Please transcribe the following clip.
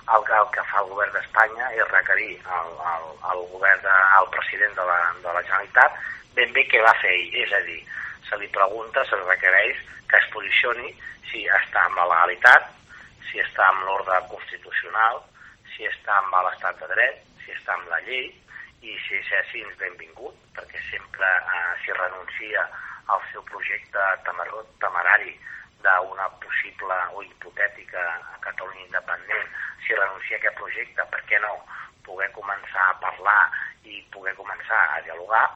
el que fa el govern d'Espanya és requerir al president de la Generalitat ben bé què va fer ell, és a dir, se li pregunta, se li requereix que es posicioni si està amb la legalitat, si està amb l'ordre constitucional, si està amb l'estat de dret, si està amb la llei, i si és així, benvingut, perquè sempre s'hi renuncia al seu projecte temerari d'una possible o hipotètica Catalunya independent, si renuncia a aquest projecte, per què no poder començar a parlar i poder començar a dialogar?